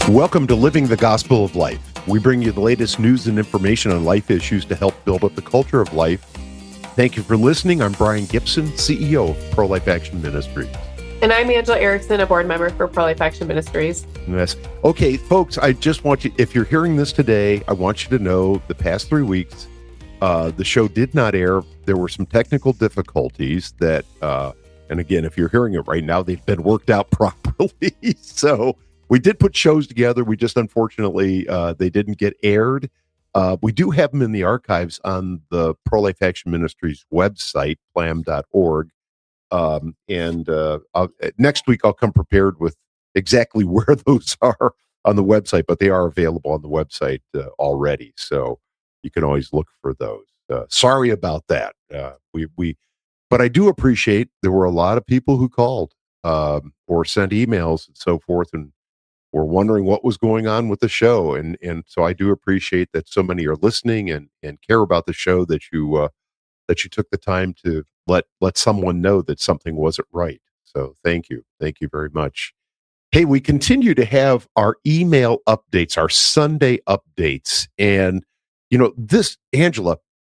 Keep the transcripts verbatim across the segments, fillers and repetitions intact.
Welcome to Living the Gospel of Life. We bring you the latest news and information on life issues to help build up the culture of life. Thank you for listening. I'm Brian Gibson, C E O of Pro-Life Action Ministries. And I'm Angela Erickson, a board member for Pro-Life Action Ministries. Yes. Okay, folks, I just want you, if you're hearing this today, I want you to know the past three weeks, uh, the show did not air. There were some technical difficulties that, uh, and again, if you're hearing it right now, they've been worked out properly. So we did put shows together. We just, unfortunately, uh, they didn't get aired. Uh, we do have them in the archives on the Pro-Life Action Ministries website, plam dot org. Um, and uh, I'll, next week, I'll come prepared with exactly where those are on the website, but they are available on the website uh, already. So you can always look for those. Uh, sorry about that. Uh, we, we, but I do appreciate there were a lot of people who called um, or sent emails and so forth, and were wondering what was going on with the show. And, and so I do appreciate that so many are listening and, and care about the show, that you, uh, that you took the time to let, let someone know that something wasn't right. So thank you. Thank you very much. Hey, we continue to have our email updates, our Sunday updates. And, you know, this, Angela,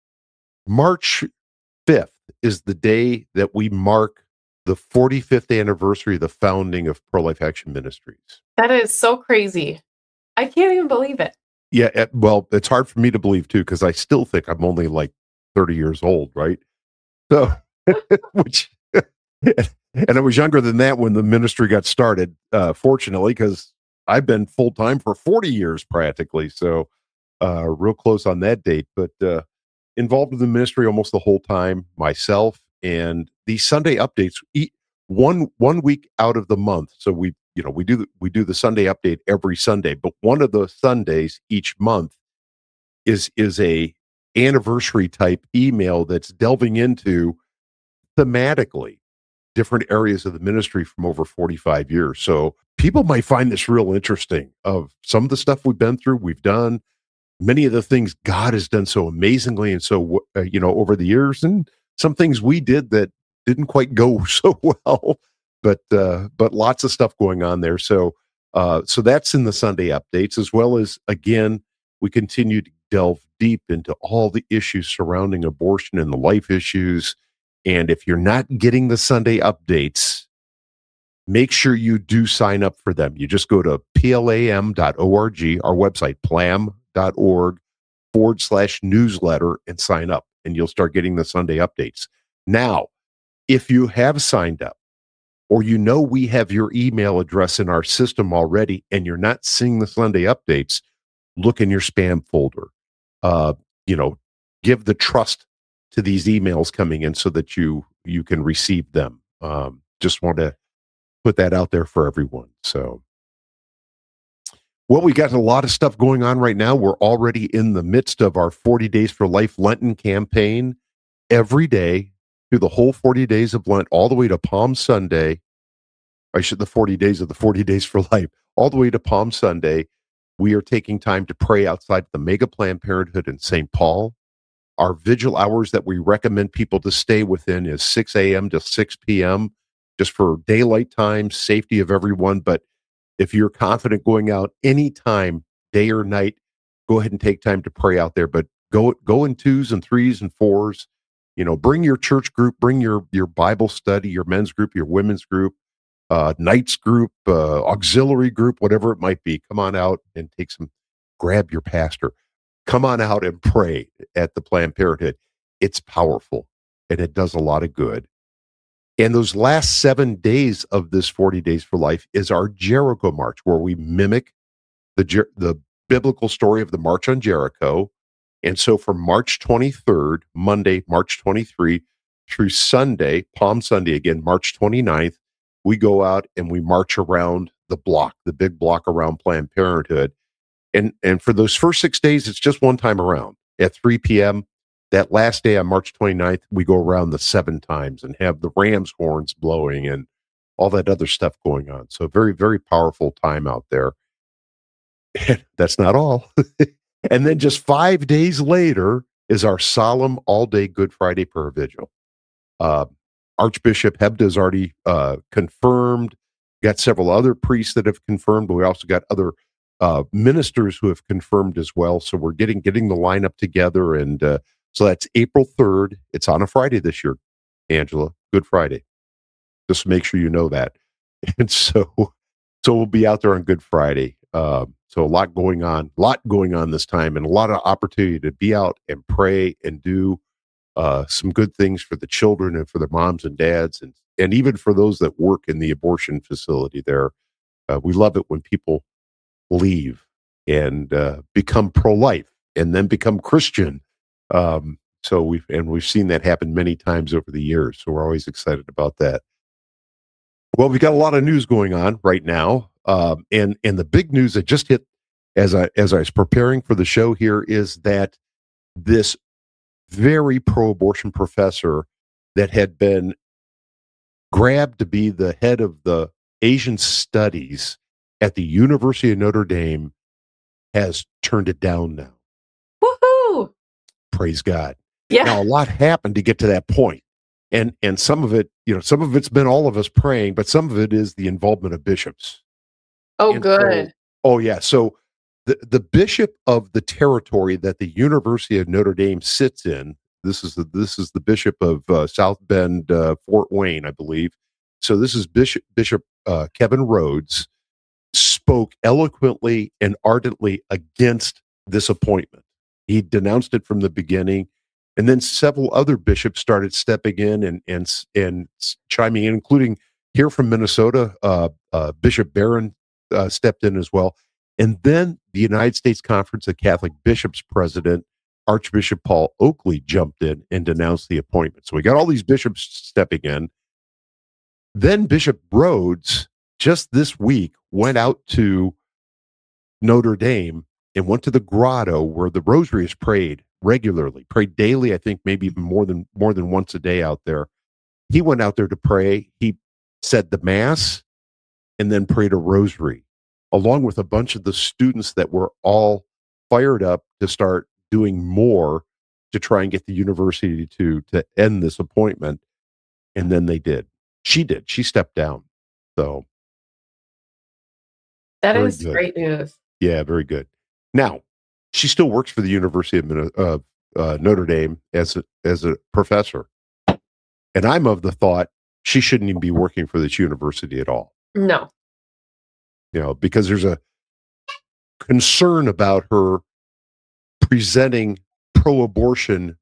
March fifth is the day that we mark the forty-fifth anniversary of the founding of Pro-Life Action Ministries. That is so crazy. I can't even believe it. Yeah, it, well, it's hard for me to believe, too, because I still think I'm only like thirty years old, right? So, which, and I was younger than that when the ministry got started, uh, fortunately, because I've been full-time for forty years practically. So, uh, real close on that date, but uh, involved in the ministry almost the whole time myself. And these Sunday updates, eat one one week out of the month. So we, you know, we do the, we do the Sunday update every Sunday, but one of the Sundays each month is is a anniversary type email that's delving into thematically different areas of the ministry from over forty-five years. So people might find this real interesting, of some of the stuff we've been through, we've done, many of the things God has done so amazingly and so, uh, you know, over the years, and some things we did that didn't quite go so well, but, uh, but lots of stuff going on there. So, uh, so that's in the Sunday updates, as well as, again, we continue to delve deep into all the issues surrounding abortion and the life issues. And if you're not getting the Sunday updates, make sure you do sign up for them. You just go to plam dot org, our website, plam dot org forward slash newsletter, and sign up, and you'll start getting the Sunday updates. Now, if you have signed up, or you know we have your email address in our system already, and you're not seeing the Sunday updates, look in your spam folder. Uh, you know, give the trust to these emails coming in so that you you can receive them. Um, just want to put that out there for everyone. So, well, we got a lot of stuff going on right now. We're already in the midst of our forty Days for Life Lenten campaign. Every day through the whole forty days of Lent, all the way to Palm Sunday. I should the forty days of the forty Days for Life, all the way to Palm Sunday. We are taking time to pray outside the Mega Planned Parenthood in Saint Paul. Our vigil hours that we recommend people to stay within is six a.m. to six p.m., just for daylight time, safety of everyone. But if you're confident going out anytime, day or night, go ahead and take time to pray out there. But go go in twos and threes and fours. You know, bring your church group, bring your your Bible study, your men's group, your women's group, uh, nights group, uh, auxiliary group, whatever it might be. Come on out and take some, grab your pastor. Come on out and pray at the Planned Parenthood. It's powerful, and it does a lot of good. And those last seven days of this forty Days for Life is our Jericho March, where we mimic the Jer- the biblical story of the March on Jericho. And so from March twenty-third, Monday, March twenty-third, through Sunday, Palm Sunday again, March twenty-ninth, we go out and we march around the block, the big block around Planned Parenthood. And and for those first six days, it's just one time around at three p.m. That last day on March twenty-ninth, we go around the seven times and have the ram's horns blowing and all that other stuff going on. So very, very powerful time out there. And that's not all. And then just five days later is our solemn all-day Good Friday prayer vigil. Uh, Archbishop Hebda has already uh, confirmed. Got several other priests that have confirmed, but we also got other uh, ministers who have confirmed as well. So we're getting getting the lineup together, and uh, so that's April third. It's on a Friday this year, Angela. Good Friday. Just make sure you know that. And so, so we'll be out there on Good Friday. Uh, so a lot going on, a lot going on this time, and a lot of opportunity to be out and pray and do uh, some good things for the children and for their moms and dads, and and even for those that work in the abortion facility there. Uh, we love it when people leave and uh, become pro-life and then become Christian. Um, so we've and we've seen that happen many times over the years. So we're always excited about that. Well, we've got a lot of news going on right now, um, and and the big news that just hit as I as I was preparing for the show here is that this very pro-abortion professor that had been grabbed to be the head of the Asian studies at the University of Notre Dame has turned it down now. Woohoo! Praise God. Yeah. Now, a lot happened to get to that point. And and some of it, you know, some of it's been all of us praying, but some of it is the involvement of bishops. Oh, And good. so- oh, yeah. So the, the bishop of the territory that the University of Notre Dame sits in, this is the, this is the bishop of uh, South Bend, uh, Fort Wayne, I believe. So this is Bishop, Bishop uh, Kevin Rhodes, spoke eloquently and ardently against this appointment. He denounced it from the beginning, and then several other bishops started stepping in and and and chiming in, including here from Minnesota, uh, uh, Bishop Barron uh, stepped in as well, and then the United States Conference of Catholic Bishops president Archbishop Paul Oakley jumped in and denounced the appointment. So we got all these bishops stepping in. Then Bishop Rhodes just this week went out to Notre Dame and went to the grotto where the rosary is prayed regularly, prayed daily, I think maybe even more than more than once a day out there. He went out there to pray. He said the mass and then prayed a rosary, along with a bunch of the students that were all fired up to start doing more to try and get the university to to end this appointment. And then they did. She did. She stepped down. So That very is good. great news. Yeah, very good. Now, she still works for the University of Minne- uh, uh, Notre Dame as a, as a professor. And I'm of the thought she shouldn't even be working for this university at all. No. You know, because there's a concern about her presenting pro-abortion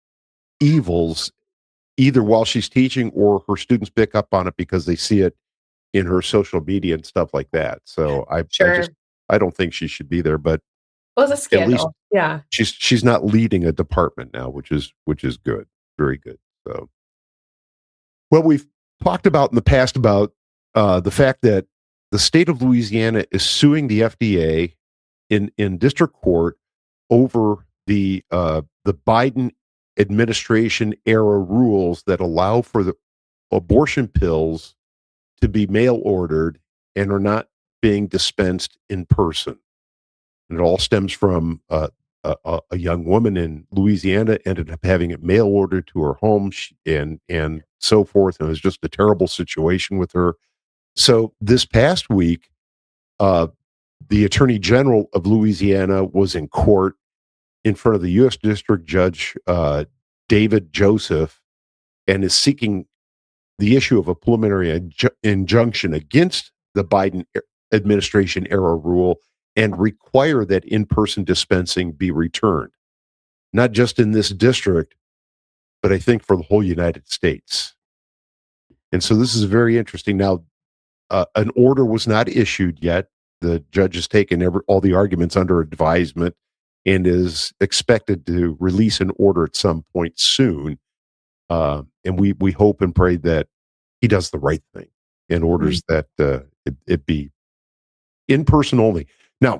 evils either while she's teaching or her students pick up on it because they see it in her social media and stuff like that. So I, Sure. I just I don't think she should be there, but It was a scandal. least- Yeah. she's she's not leading a department now, which is which is good. Very good. So well, we've talked about in the past about uh, the fact that the state of Louisiana is suing the F D A in in district court over the uh, the Biden administration era rules that allow for the abortion pills to be mail ordered and are not being dispensed in person. And it all stems from uh, a, a young woman in Louisiana ended up having it mail ordered to her home she, and and so forth. And it was just a terrible situation with her. So this past week, uh, the Attorney General of Louisiana was in court in front of the U S District Judge uh, David Joseph and is seeking the issue of a preliminary inju- injunction against the Biden administration era rule and require that in-person dispensing be returned, not just in this district, but I think for the whole United States. And so this is very interesting. Now, uh, an order was not issued yet. The judge has taken every, all the arguments under advisement and is expected to release an order at some point soon. Uh, and we we hope and pray that he does the right thing and orders mm-hmm. that uh, it, it be in person only. Now,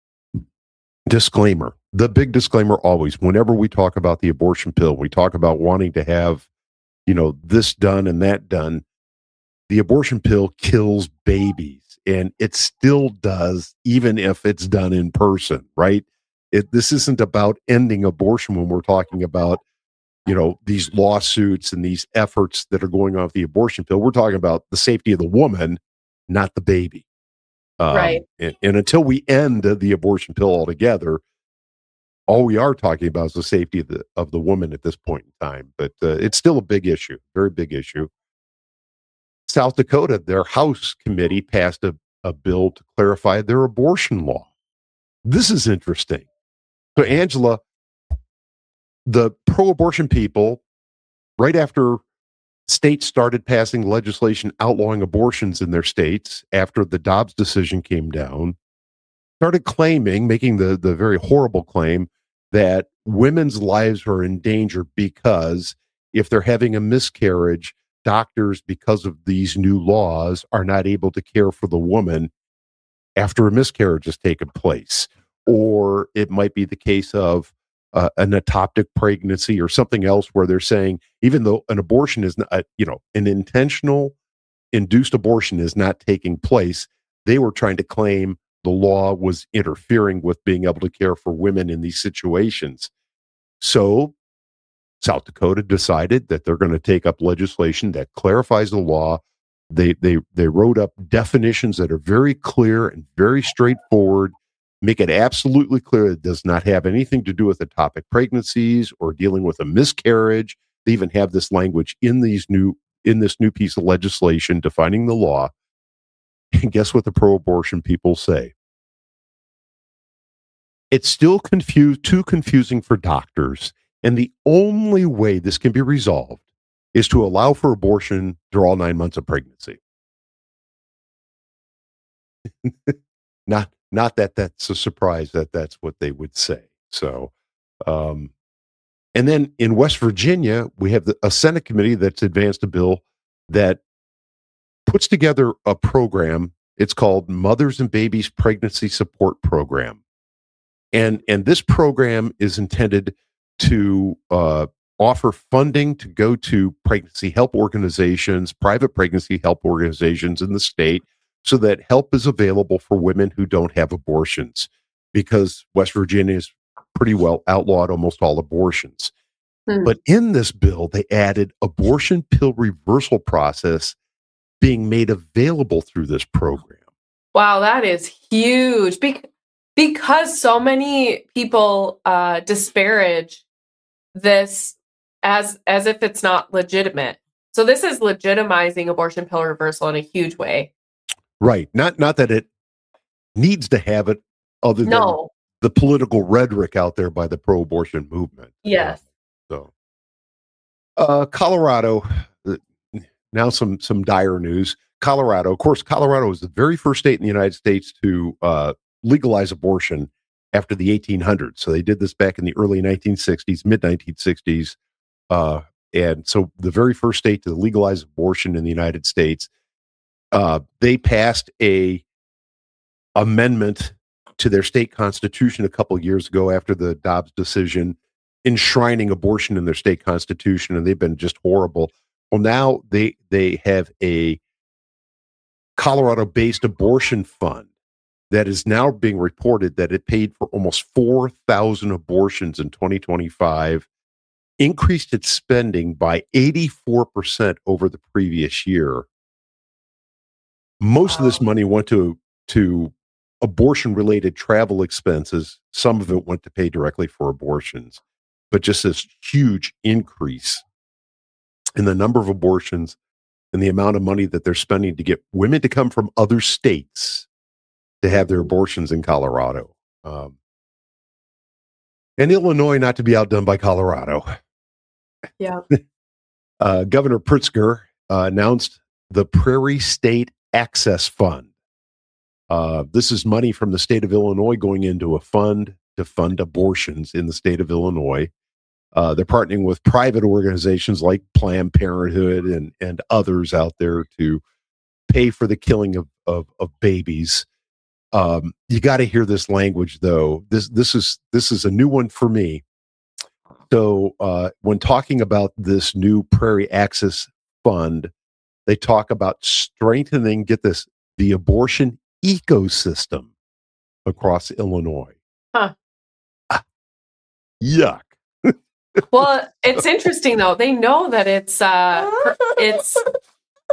disclaimer, the big disclaimer always, whenever we talk about the abortion pill, we talk about wanting to have, you know, this done and that done. The abortion pill kills babies, and it still does, even if it's done in person, right? It, this isn't about ending abortion when we're talking about, you know, these lawsuits and these efforts that are going on with the abortion pill. We're talking about the safety of the woman, not the baby. Um, Right. And, and until we end the abortion pill altogether, all we are talking about is the safety of the of the woman at this point in time. But uh, it's still a big issue, very big issue. South Dakota, their House committee passed a, a bill to clarify their abortion law. This is interesting. So, Angela, the pro-abortion people, right after states started passing legislation outlawing abortions in their states after the Dobbs decision came down, started claiming, making the, the very horrible claim that women's lives are in danger because if they're having a miscarriage, doctors, because of these new laws, are not able to care for the woman after a miscarriage has taken place. Or it might be the case of uh, an ectopic pregnancy or something else where they're saying, even though an abortion is not, uh, you know, an intentional induced abortion is not taking place, they were trying to claim the law was interfering with being able to care for women in these situations. So South Dakota decided that they're going to take up legislation that clarifies the law. They they they wrote up definitions that are very clear and very straightforward, make it absolutely clear it does not have anything to do with ectopic pregnancies or dealing with a miscarriage. They even have this language in these new in this new piece of legislation defining the law. And guess what the pro-abortion people say? It's still confused, too confusing for doctors. And the only way this can be resolved is to allow for abortion through all nine months of pregnancy. not, not that that's a surprise that that's what they would say. So, um, and then in West Virginia, we have the, a Senate committee that's advanced a bill that puts together a program. It's called Mothers and Babies Pregnancy Support Program. And, and this program is intended to uh, offer funding to go to pregnancy help organizations, private pregnancy help organizations in the state, so that help is available for women who don't have abortions, because West Virginia is pretty well outlawed almost all abortions. Hmm. But in this bill, they added abortion pill reversal process being made available through this program. Wow, that is huge. Be- because so many people uh, disparage this as as if it's not legitimate. So this is legitimizing abortion pill reversal in a huge way. Right. Not not that it needs to have it, other than no. the political rhetoric out there by the pro-abortion movement. Yes. Uh, so, uh, Colorado, uh, now some some dire news. Colorado, of course, Colorado was the very first state in the United States to uh, legalize abortion after the eighteen hundreds. So they did this back in the early nineteen sixties, mid nineteen sixties. Uh, and so the very first state to legalize abortion in the United States, uh, they passed a amendment to their state constitution a couple of years ago after the Dobbs decision, enshrining abortion in their state constitution, and they've been just horrible. Well, now they they have a Colorado-based abortion fund that is now being reported that it paid for almost four thousand abortions in twenty twenty-five, increased its spending by eighty-four percent over the previous year. Most wow. of this money went to, to abortion-related travel expenses. Some of it went to pay directly for abortions, but just this huge increase in the number of abortions and the amount of money that they're spending to get women to come from other states to have their abortions in Colorado. Um, and Illinois, not to be outdone by Colorado. Yeah. uh, Governor Pritzker uh, announced the Prairie State Access Fund. Uh, this is money from the state of Illinois going into a fund to fund abortions in the state of Illinois. Uh, they're partnering with private organizations like Planned Parenthood and, and others out there to pay for the killing of, of, of babies. Um, you got to hear this language, though. This this is this is a new one for me. So uh, when talking about this new Prairie Access Fund, they talk about strengthening, get this, the abortion ecosystem across Illinois. Huh. Ah, yuck. Well, it's interesting though. They know that it's uh, it's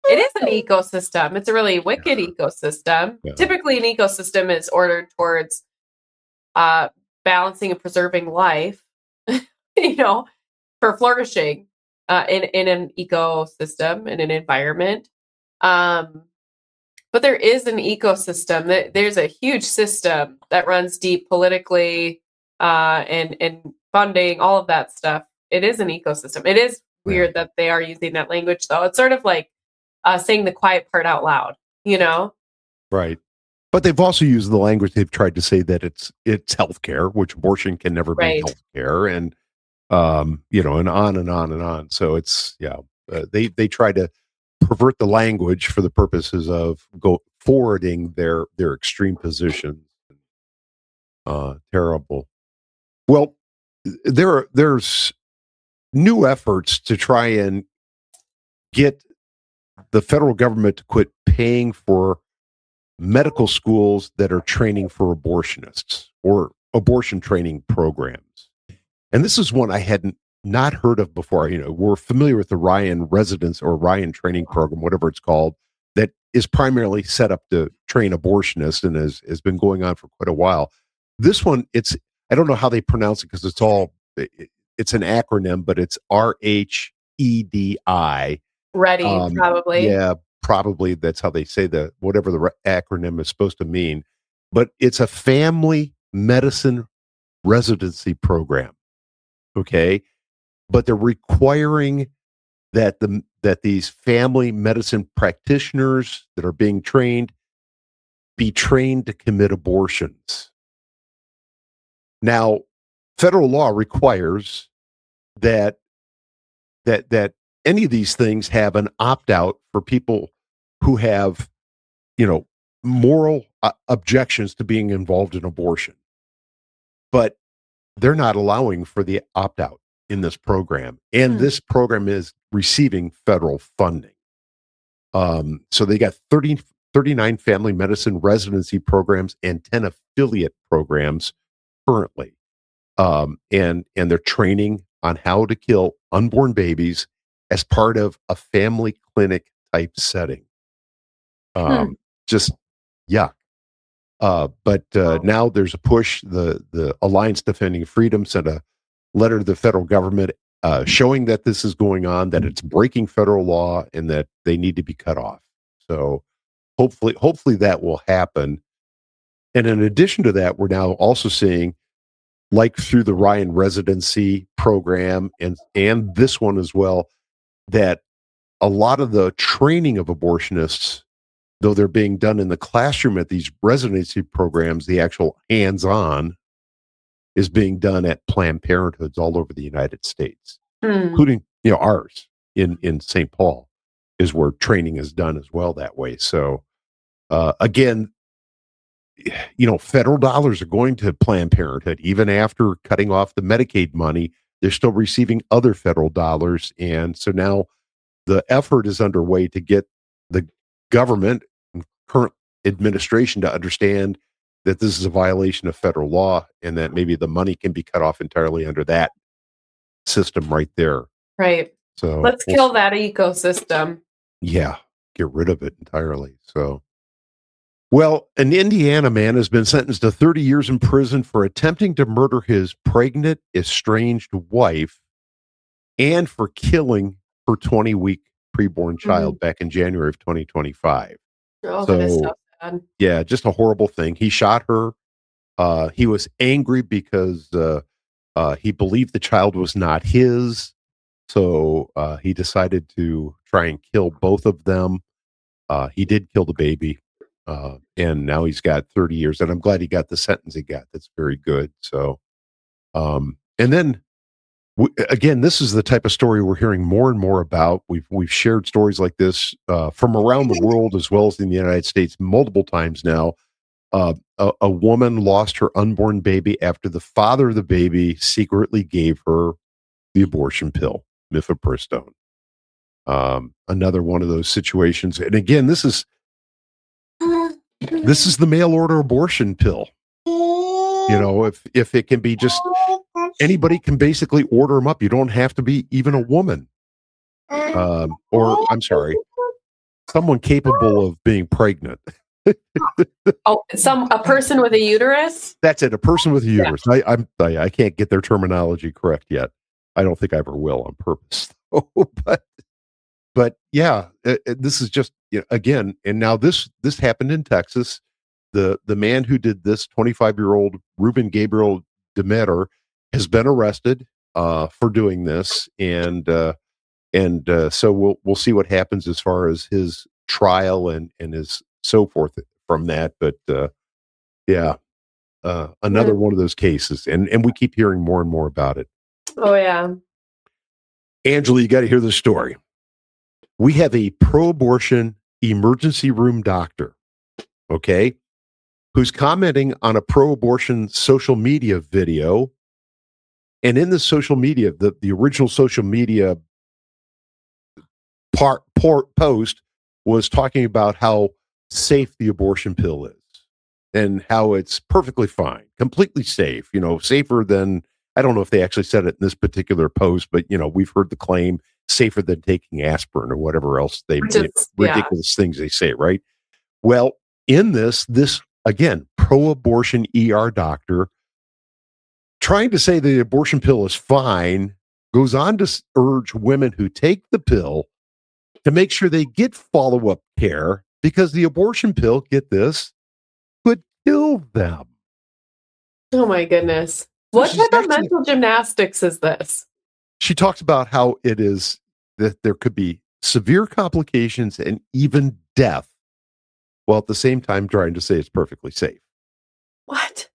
it is an ecosystem. It's a really wicked Yeah. ecosystem. Yeah. Typically, an ecosystem is ordered towards uh, balancing and preserving life, you know, for flourishing uh, in, in an ecosystem, in an environment. Um, but there is an ecosystem. There's a huge system that runs deep politically uh, and, and funding, all of that stuff. It is an ecosystem. It is weird yeah. that they are using that language, though. It's sort of like uh, saying the quiet part out loud, you know? Right. But they've also used the language. They've tried to say that it's it's healthcare, which abortion can never right. be healthcare, and um, you know, and on and on and on. So it's yeah, uh, they they try to pervert the language for the purposes of go forwarding their their extreme positions. Uh, terrible. Well, there there's new efforts to try and get the federal government to quit paying for medical schools that are training for abortionists or abortion training programs. And this is one I hadn't not heard of before. You know, we're familiar with the Ryan residence or Ryan training program, whatever it's called, that is primarily set up to train abortionists and has, has been going on for quite a while. This one, it's, I don't know how they pronounce it because it's all, it, it's an acronym, but it's R H E D I. Ready, um, probably. Yeah, probably that's how they say the whatever the re- acronym is supposed to mean. But it's a family medicine residency program. Okay, but they're requiring that the that these family medicine practitioners that are being trained be trained to commit abortions. Now, federal law requires that that that any of these things have an opt-out for people who have, you know, moral uh, objections to being involved in abortion. But they're not allowing for the opt-out in this program. And hmm. this program is receiving federal funding. Um, so they got thirty, thirty-nine family medicine residency programs and ten affiliate programs currently. Um, and, and they're training on how to kill unborn babies as part of a family clinic type setting. Um, hmm. Just yuck. Uh, but uh, now there's a push. The the Alliance Defending Freedom sent a letter to the federal government uh, showing that this is going on, that it's breaking federal law, and that they need to be cut off. So hopefully, hopefully that will happen. And in addition to that, we're now also seeing, like through the Ryan residency program and and this one as well, that a lot of the training of abortionists, though they're being done in the classroom at these residency programs, the actual hands-on is being done at Planned Parenthoods all over the United States, mm. including, you know, ours in, in Saint Paul is where training is done as well that way. So, uh, again, you know, federal dollars are going to Planned Parenthood. Even after cutting off the Medicaid money, they're still receiving other federal dollars. And so now the effort is underway to get the government and current administration to understand that this is a violation of federal law and that maybe the money can be cut off entirely under that system right there. Right. So let's we'll, kill that ecosystem. Yeah. Get rid of it entirely. So, well, an Indiana man has been sentenced to thirty years in prison for attempting to murder his pregnant, estranged wife and for killing her twenty-week preborn child mm-hmm. back in January of twenty twenty-five. Oh, so, that is so sad. Yeah, just a horrible thing. He shot her. Uh, he was angry because uh, uh, he believed the child was not his. So uh, he decided to try and kill both of them. Uh, he did kill the baby. Uh, and now he's got thirty years. And I'm glad he got the sentence he got. That's very good. So, um, and then We, again, this is the type of story we're hearing more and more about. We've we've shared stories like this uh, from around the world as well as in the United States multiple times now. Uh, a, a woman lost her unborn baby after the father of the baby secretly gave her the abortion pill, mifepristone. Um, another one of those situations. And again, this is this is the mail order abortion pill. You know, if if it can be just anybody can basically order them up. You don't have to be even a woman. Um, or I'm sorry, someone capable of being pregnant. Oh, some a person with a uterus. That's it. A person with a uterus. Yeah. I, I'm. I, I can't get their terminology correct yet. I don't think I ever will on purpose. but, but yeah, it, it, this is just you know, again. And now this this happened in Texas. The the man who did this, twenty-five year old Ruben Gabriel Demeter, has been arrested uh, for doing this, and uh, and uh, so we'll we'll see what happens as far as his trial and and his so forth from that. But uh, yeah, uh, another yeah. one of those cases, and and we keep hearing more and more about it. Oh yeah, Angela, you got to hear the story. We have a pro-abortion emergency room doctor, okay, who's commenting on a pro-abortion social media video. And in the social media, the, the original social media part, part post was talking about how safe the abortion pill is and how it's perfectly fine, completely safe, you know, safer than, I don't know if they actually said it in this particular post, but, you know, we've heard the claim safer than taking aspirin or whatever else they, Is, they ridiculous yeah. things they say, right? Well, in this, this, again, pro-abortion E R doctor trying to say the abortion pill is fine, goes on to urge women who take the pill to make sure they get follow-up care because the abortion pill, get this, could kill them. Oh my goodness. What type of mental gymnastics is this? She talks about how it is that there could be severe complications and even death, while at the same time trying to say it's perfectly safe. What?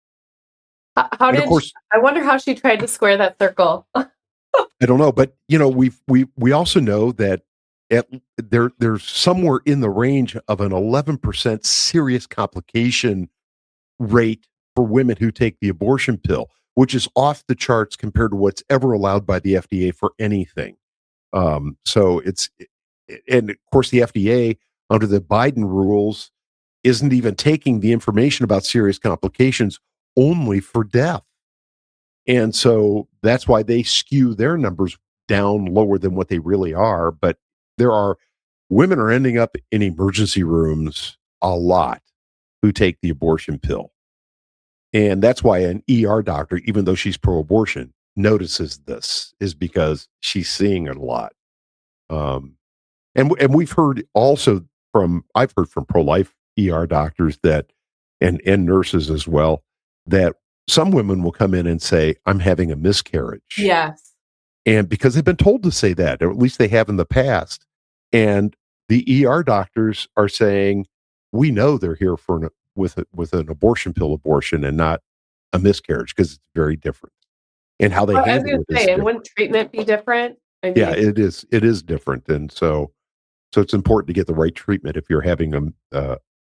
How, how did course, she, I wonder how she tried to square that circle. I don't know, but you know, we we we also know that at, there there's somewhere in the range of an eleven percent serious complication rate for women who take the abortion pill, which is off the charts compared to what's ever allowed by the F D A for anything. Um, so it's, and of course, the F D A under the Biden rules isn't even taking the information about serious complications only for death. And so that's why they skew their numbers down lower than what they really are. But there are women are ending up in emergency rooms a lot who take the abortion pill. And that's why an E R doctor, even though she's pro-abortion, notices this, is because she's seeing it a lot. Um, and, and we've heard also from, I've heard from pro-life E R doctors that, and, and nurses as well, that some women will come in and say, I'm having a miscarriage. Yes. And because they've been told to say that, or at least they have in the past. And the E R doctors are saying, we know they're here for an, with a, with an abortion pill abortion and not a miscarriage, because it's very different. And how they well, handle it is say, and wouldn't treatment be different? I mean, yeah, it is. It is different. And so, so it's important to get the right treatment if you're having a, uh,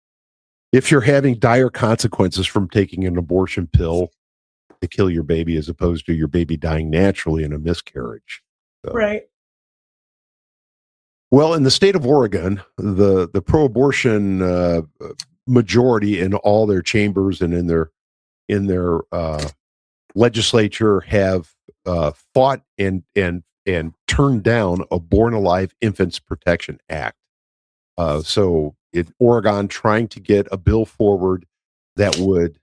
if you're having dire consequences from taking an abortion pill to kill your baby, as opposed to your baby dying naturally in a miscarriage. So. Right. Well, in the state of Oregon, the, the pro-abortion uh, majority in all their chambers and in their in their uh, legislature have uh, fought and and and turned down a Born Alive Infants Protection Act. Uh, so, in Oregon, trying to get a bill forward that would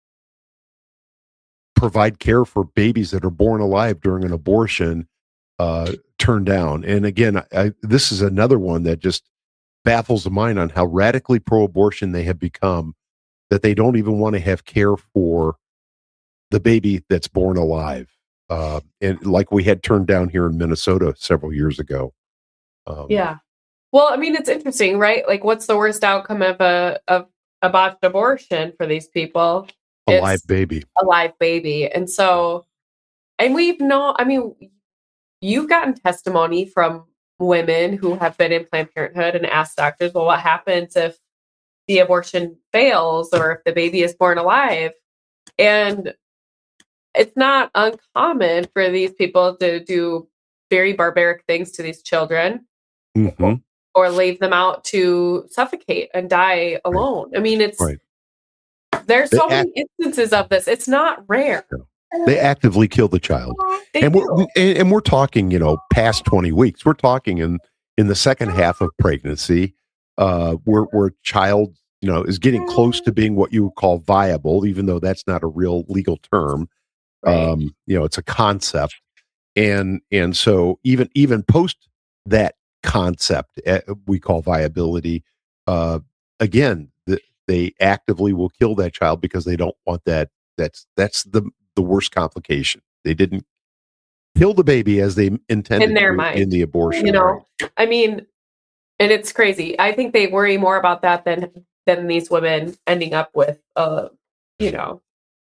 provide care for babies that are born alive during an abortion, uh, turned down. And again, I, this is another one that just baffles the mind on how radically pro-abortion they have become, that they don't even want to have care for the baby that's born alive. Uh, and like we had turned down here in Minnesota several years ago. Um, yeah. Well, I mean, it's interesting, right? Like, what's the worst outcome of a of a botched abortion for these people? A live baby. A live baby. And so, and we've known, I mean, you've gotten testimony from women who have been in Planned Parenthood and asked doctors, well, what happens if the abortion fails or if the baby is born alive? And it's not uncommon for these people to do very barbaric things to these children. Mm-hmm. Or leave them out to suffocate and die alone. Right. I mean, it's right. There's they so act- many instances of this. It's not rare. They actively kill the child, they and do. we're we, and we're talking, you know, past twenty weeks. We're talking in in the second half of pregnancy, uh, where where a child, you know, is getting close to being what you would call viable, even though that's not a real legal term. Right. Um, you know, it's a concept, and and so even even post that concept, uh, we call viability. Uh, again, the, they actively will kill that child because they don't want that. That's that's the the worst complication. They didn't kill the baby as they intended In their to mind. in the abortion. You know, I mean, and it's crazy. I think they worry more about that than than these women ending up with, uh, you know,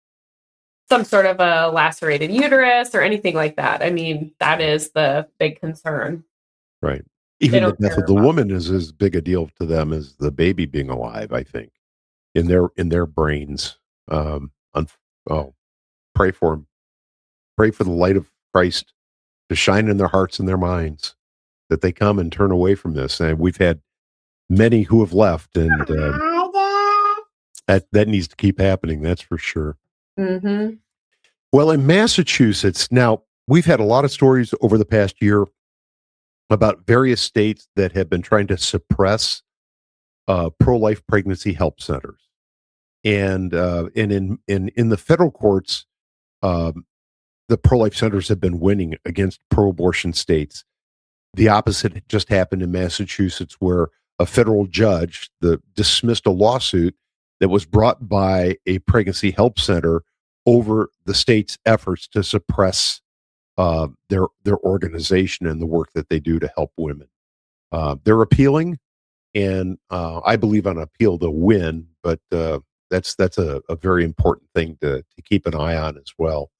some sort of a lacerated uterus or anything like that. I mean, that is the big concern. Right. Even the don't death care of the about woman is as big a deal to them as the baby being alive, I think, in their in their brains. Um, un- oh, pray for them. Pray for the light of Christ to shine in their hearts and their minds, that they come and turn away from this. And we've had many who have left, and um, that that needs to keep happening. That's for sure. Mm-hmm. Well, in Massachusetts, now we've had a lot of stories over the past year about various states that have been trying to suppress uh, pro-life pregnancy help centers, and uh, and in in in the federal courts, um, the pro-life centers have been winning against pro-abortion states. The opposite just happened in Massachusetts, where a federal judge the, dismissed a lawsuit that was brought by a pregnancy help center over the state's efforts to suppress uh, their their organization and the work that they do to help women. Uh, they're appealing, and uh, I believe on appeal they'll win, but uh, that's that's a, a very important thing to to keep an eye on as well.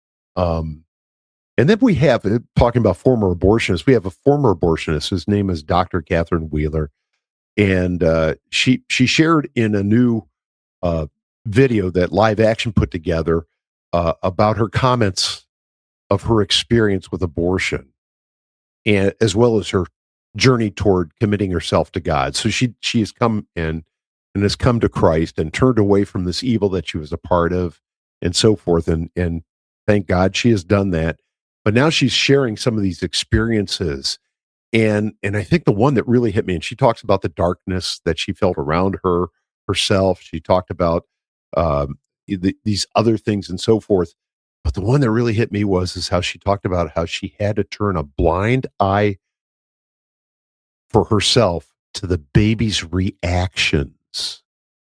Um, and then we have, uh, talking about former abortionists, we have a former abortionist. His name is Doctor Catherine Wheeler, and uh, she she shared in a new uh, video that Live Action put together uh, about her comments of her experience with abortion, and as well as her journey toward committing herself to God. So she she has come and and has come to Christ and turned away from this evil that she was a part of, and so forth. And and thank God she has done that. But now she's sharing some of these experiences. And and I think the one that really hit me, and she talks about the darkness that she felt around her herself. She talked about um, the, these other things and so forth. But the one that really hit me was is how she talked about how she had to turn a blind eye for herself to the baby's reactions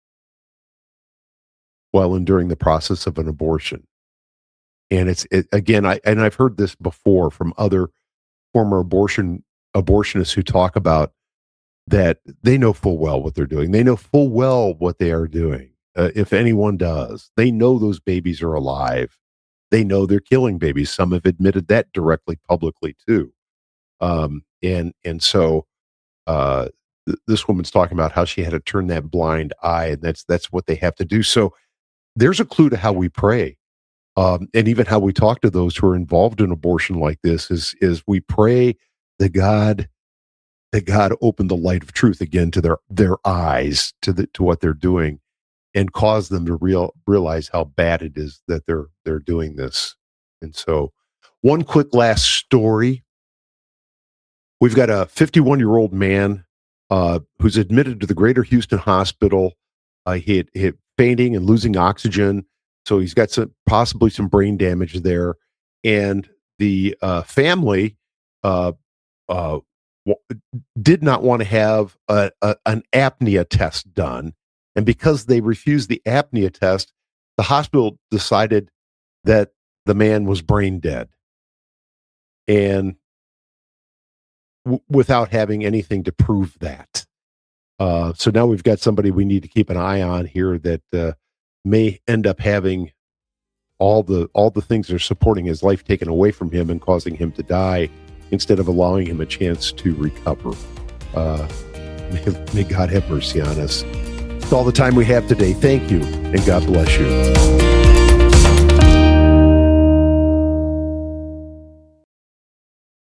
while enduring the process of an abortion. And it's it, again, I and I've heard this before from other former abortion abortionists who talk about that they know full well what they're doing. They know full well what they are doing. Uh, if anyone does, they know those babies are alive. They know they're killing babies. Some have admitted that directly, publicly too. Um, and and so uh, th- this woman's talking about how she had to turn that blind eye, and that's that's what they have to do. So there's a clue to how we pray. Um, and even how we talk to those who are involved in abortion like this is is we pray that God that God open the light of truth again to their their eyes to the to what they're doing, and cause them to real realize how bad it is that they're they're doing this. And so, one quick last story. We've got a fifty-one-year-old man uh, who's admitted to the Greater Houston Hospital. Uh, he had, he had fainting and losing oxygen. So he's got some possibly some brain damage there, and the uh, family uh, uh, w- did not want to have a, a, an apnea test done, and because they refused the apnea test, the hospital decided that the man was brain dead, and w- without having anything to prove that. Uh, so now we've got somebody we need to keep an eye on here that. Uh, may end up having all the all the things that are supporting his life taken away from him and causing him to die instead of allowing him a chance to recover. Uh, may, may God have mercy on us. That's all the time we have today. Thank you, and God bless you.